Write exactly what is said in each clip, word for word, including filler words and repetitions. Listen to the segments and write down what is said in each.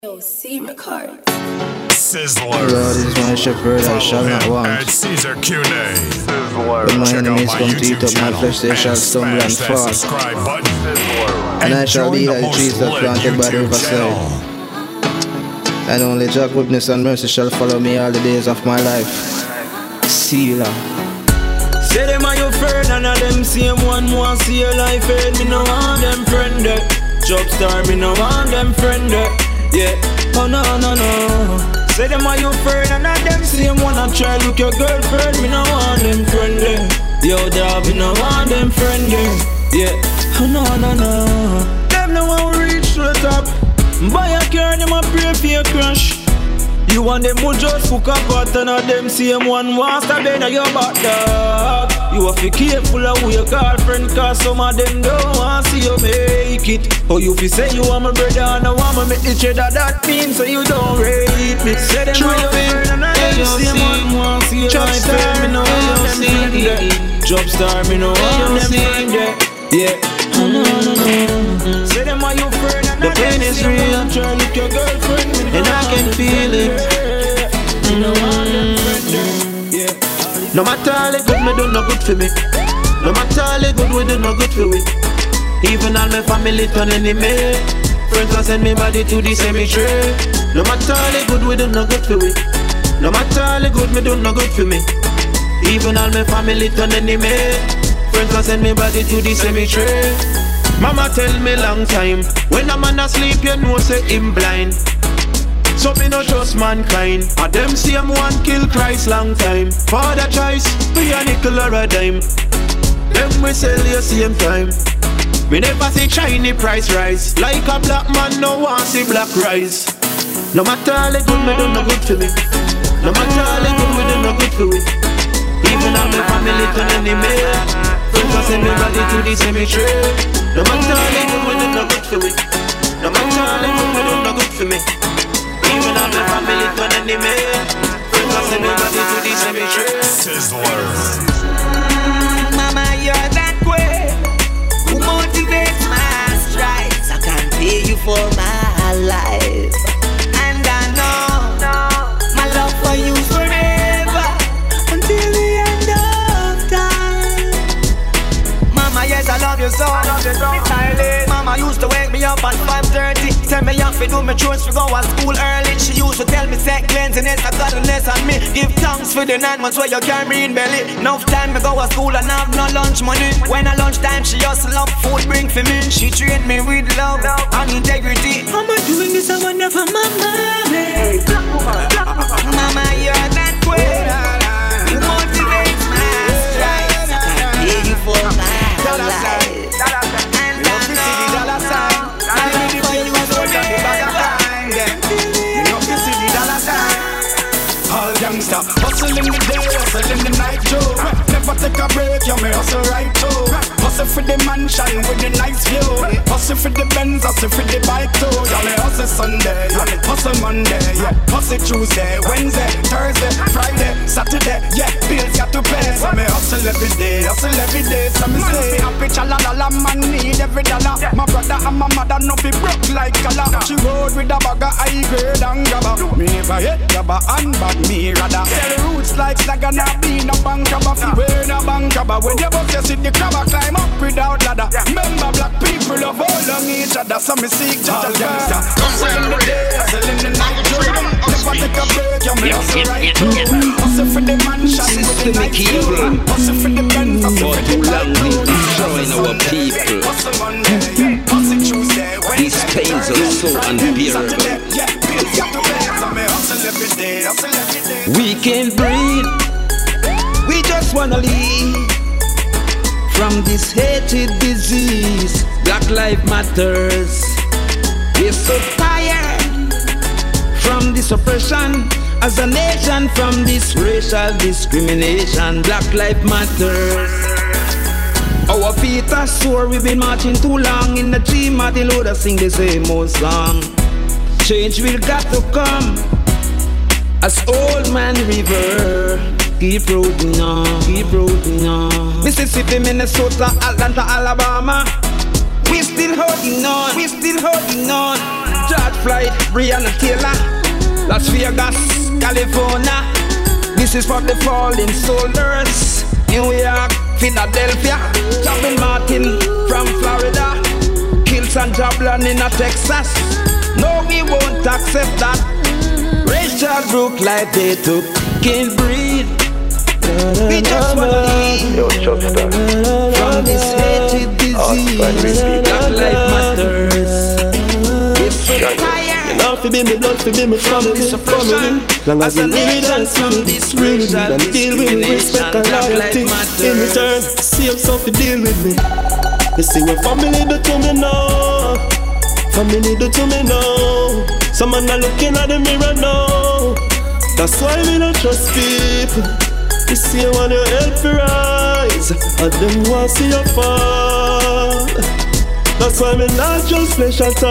O C records. Sizzler. Lord is my shepherd, I shall not want. At Caesar Q N A. When my Check out enemies my come to eat YouTube up my channel flesh, they shall stumble and smash that fall. subscribe button. And I shall be join like the trees that most planted by the lit riverside. YouTube And only Jah goodness and mercy shall follow me all the days of my life. Sealer. Say them are your friend and a them same one want see your life end. Me no want them friend there. Job star, me no want them friend there. Yeah, oh no, no, no. Say them are your friend and a them same one a try look your girlfriend. Me no want them friend there. Yo, dog, me no want them friend there. Yeah, oh no, no, no. Them no want reach to the top. Buy a car, them a pray for your crash. You want them who just hook up out and a them same one wants to bend on your back, dog. You have to be careful of who your girlfriend, cause some of them don't want to see you make it. Or you fi say you want my brother and I want me make the cheddar, that means so you don't rate me. Say them are your friend and I them same one want to see your life end. Me no want them friend there. Job star, me no want them friend there. Yeah, oh no, no, no. Say them are your friend and the pain is real. Try look your girlfriend and I can feel it. Yeah. No matter how good me do no good for me. No matter how good we do no good for we. Even all my family turn enemy. Friends will send me body to the cemetery. No matter how good we do no good for we. No matter how good me do no good for me. Even all my family turn enemy. Friends will send me body to the cemetery. Mama tell me long time, when a man asleep you know say him blind. So me no trust mankind. A them same one kill Christ long time. Father choice, be a nickel or a dime. Them we sell you same time. Me never see shiny price rise. Like a black man no want see black rise. No matter how good me do no good for me. No matter how good we do no good for we. Even all my family turn enemy. Friends will send me body to the cemetery. No matter how good we do no good for me. No matter how good we do no good for me. Even all my family turn enemy. Friends will send me body to the cemetery. Sizzler. Mama, you're that way who motivates my strides. I can pay you for my life. And I know my love for you forever until the end of time. Mama, yes, I love you so. Mama used to wake me up at five thirty. Tell me off to do my chores to go to school early. She used to tell me set cleanliness, I got a less on me. Give thanks for the nine months where you carry in belly. Enough time to go to school and have no lunch money. When at lunchtime she hustle up food bring for me. She treat me with love and integrity. Mama doing this I wonder for my mommy. Mama, you're that way. You motivate my strides. I can pay you for my life. Hustle in the day, hustle in the night, too. Never take a break, you may hustle right too. Hustle for the mansion with the nice view. Hustle for the Benz, hustle for the bike too. You may hustle Sunday, hustle Monday, yeah. Hustle Tuesday, Wednesday, Thursday, Friday, Saturday, yeah. Bills got to pay, so me hustle every day, hustle every day. So me say, happy chalalala, man need every dollar. My brother and my mother no be broke like color. She rode with a bag of high grade and grabber. Me never hit grabber and bad me rather. Sell roots like Sagan and be no bank robber. We're no bank robber. When you bust you see the crabber climb up without ladder. Remember black people love all on each other. So me seek just a gangster. Hustle in the day, hustle in the night. Never take a break, you may hustle right through. Hustle for the mansion with the night view. Hustle for the Benz, hustle for the bike too. Destroying our people. Hustle Monday, hustle Tuesday, These pains are so unbearable. yeah, bills got to pay. So me hustle every day, hustle every day. We can't breathe, we just wanna leave from this hated disease. Black life matters. We're so tired from this oppression as a nation, from this racial discrimination. Black life matters. Our feet are sore, we've been marching too long. In the dream, Martin Luther sing the same old song. Change will got to come. As old man river, keep rolling on, keep rolling on. Mississippi, Minnesota, Atlanta, Alabama. We still holding on, we still holding on. George Floyd, Breonna Taylor, Las Vegas, California. This is for the fallen soldiers. New York, Philadelphia, Javin Martin from Florida, Kills and Jablon in Texas. No, we won't accept that. Rachel Brook like they took Kill Breed. We just wanna leave from this hated disease. Black life matters. It's so tired. Love for me, me love for me, me family, family. Long as you lead us from this racial and deal with respect and loyalty. In return, see yourself to deal with me. You see what family do to me now. Family do to me now. Some man are looking at the mirror now. That's why we don't trust people. You see you want your help to rise, and them want to see you fall. That's why me not just flesh at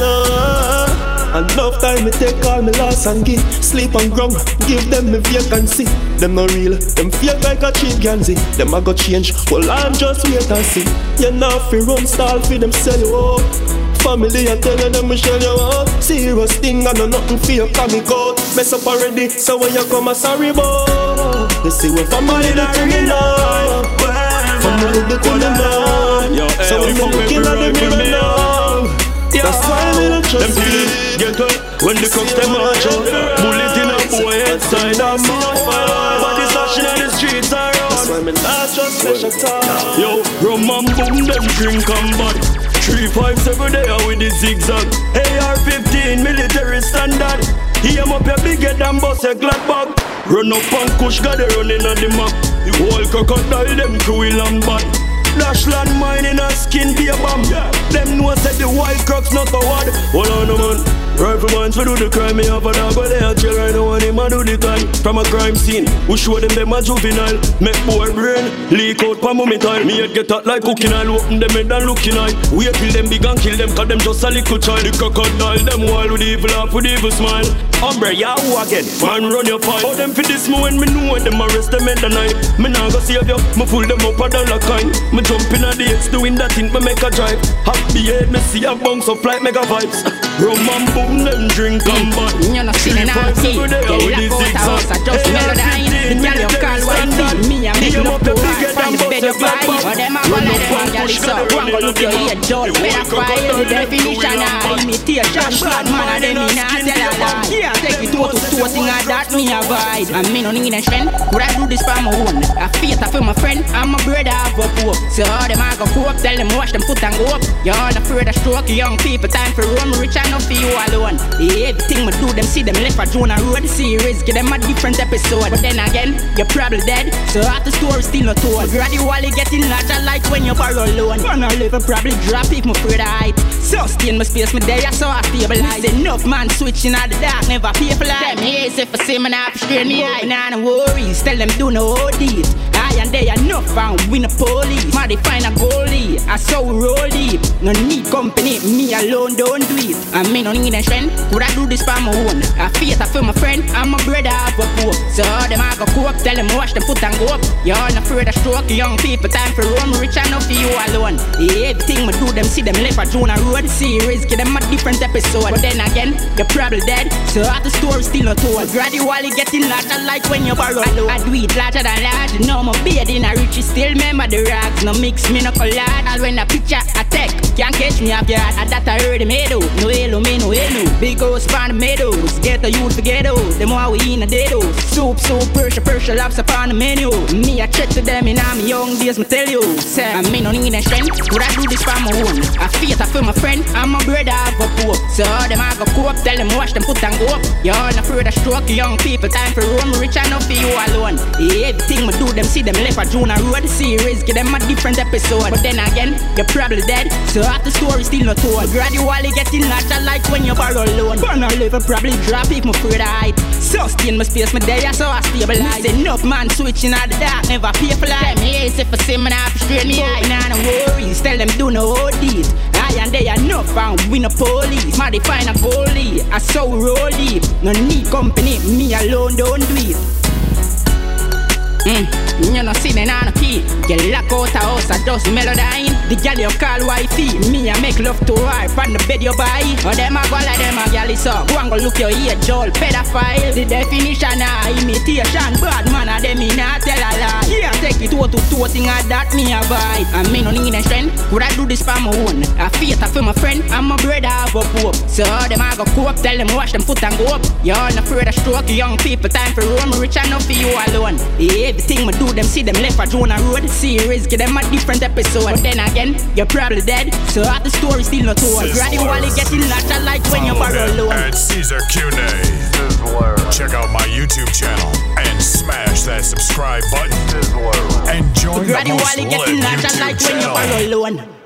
all. And love time me take all me loss and give sleep and ground. Give them me vacancy. Them no real, them fake like a cheap Ganzi. Them a go change, well I'm just wait and see. You not fi run stall fi them sell you out. Family I tell you them me shell you out. Serious thing and no nothing for you comic out. Mess up already, so when you come a sorry boy. You see what family do to me now. Family do to me now. So when you looking at the mirror now. That's why we don't trust them. Get up when the cops them march out. Bullet in a boy head side and mouth. Body slashing on the streets around. That's why me not trust special time. Yo, rum and boom them drink and body. Three fives every day with the zigzag. A R fifteen military standard. He am up your bigger than boss a glad bag. Run up and kush got the running on the map. The whole crocodile them cruel and bad. Dash land mine in a skin be a bomb. Them know said the white crocs not a word. Hold on no man. Rifleman's for do the crime. Me have a dog but they a jail right now and him a do the time. From a crime scene who show them them a juvenile. Make poor brain leak out pa moment time. Me head get hot like cooking oil. Open them head and looking eye. Wait till them big and kill them cause them just a little child. The crocodile them wild with evil laugh with evil smile. Umbre ya who again? Man run your fight. Oh them for this moment me know when them arrest them in the night. Me nah go save you. Me pull them up a dollar kind. Me jump in a the X doing that thing me make a drive. Happy head me see a bounce up like mega vibes. Rum and boom them drink and bad. You know see the naughty. Get lock out a house I just melodyne. The girl you call wifey. Me a make love to her. Find the bed you buy. But them a go like them a girl is up. One go look your head dull. Better fire the definition of imitation. Bad man a them in a tell a lie. Take it to to to thing a that me avoid. And me no need a friend. Could I do this for my own? A faith for my friend. I'm a brother of a pope. So all them a go cope. Tell them wash them foot and go up. You're not afraid of stroke. Young people time for room. Rich enough for you alone. Everything me do them see them left for Jonah Road. Series give them a different episode. But then again, you're probably dead. So half the story still not told. Gradually getting larger like when you borrow loan. Gonna live and probably drop if me afraid of height. So stay in my space, me there, so I stabilize. Enough man switching out the dark, never pay for life. Them here if I see me now, strain me eye. Nah, no worries, tell them do no O Ds. I and they enough and win a police. Ma define a goalie, I saw we roll deep. No need company, me alone don't do it. And me no need a friend, could I do this for my own? I faith I feel my friend, I'm a brother of a pope. So all them I go cope, tell them wash them foot and go up. You're not afraid of stroke, young people time for roam. Rich enough for you alone. Everything me do them see them left for Jonah Road. Series give them a different episode. But then again, you're probably dead. So half the story still not told. Gradually getting larger like when you borrow loan. I do it larger than large, no more beard in a rich. Still remember the rags, no mix me no collide. All when a picture attack, can't catch me off yard. And that I heard the meadow, no hello me no hello. Big house from the meadows, get the youth to ghetto. Them while we in the deados. Soup, soup, Persia, Persia, lobster upon the menu. Me I check to them in my young days, me tell you. Say, I me no need a friend, would I do this for my own? I faith I feel my friend, I'm a brother of a pope. So all them I go cope, tell them wash them foot and go up. You're not afraid of stroke, young people time for roam. Rich enough for you alone. Everything me do them see them left for Jonah Road. Series give them a different episode. But then again, you're probably dead. So half the story still not told. Gradually getting larger like when you borrow loan. Gonna live and probably drop if me afraid of height. So stay in my space, me there, so I stabilize. Enough man switching out the dark, never pay for life. Them here if I see me now, straight me eye. Nah, no worries, tell them do no O Ds. I and they enough and win a police. Ma define a goalie, I saw we roll deep. No need company, me alone don't do it. Mm, you know see me now no key. Get lock out a house, I just melodyne. The gal you call wifey, me I make love to her. On the bed you buy. Or them a go like them a gal is up. Go and go look your ear, Joel, pedophile. The definition of imitation, bad man a them me not tell a lie. Yeah, take it to to to thing a that me a buy. And me no need a strength. Would I do this for my own? I feel it for my friend and my brother have a pope. So them a go cope, tell them wash them foot and go up. You all not afraid of stroke, young people time for roam. Rich enough for you alone. Yeah, everything me do, them see them left for Jonah Road. Series, give them a different episode. But then again, you're probably dead. So half the story still not told. Gradually getting natural like when you borrow loan. At Caesar Q N A. Check out my YouTube channel and smash that subscribe button. And join the most lit YouTube channel. Gradually getting natural like when you borrow loan.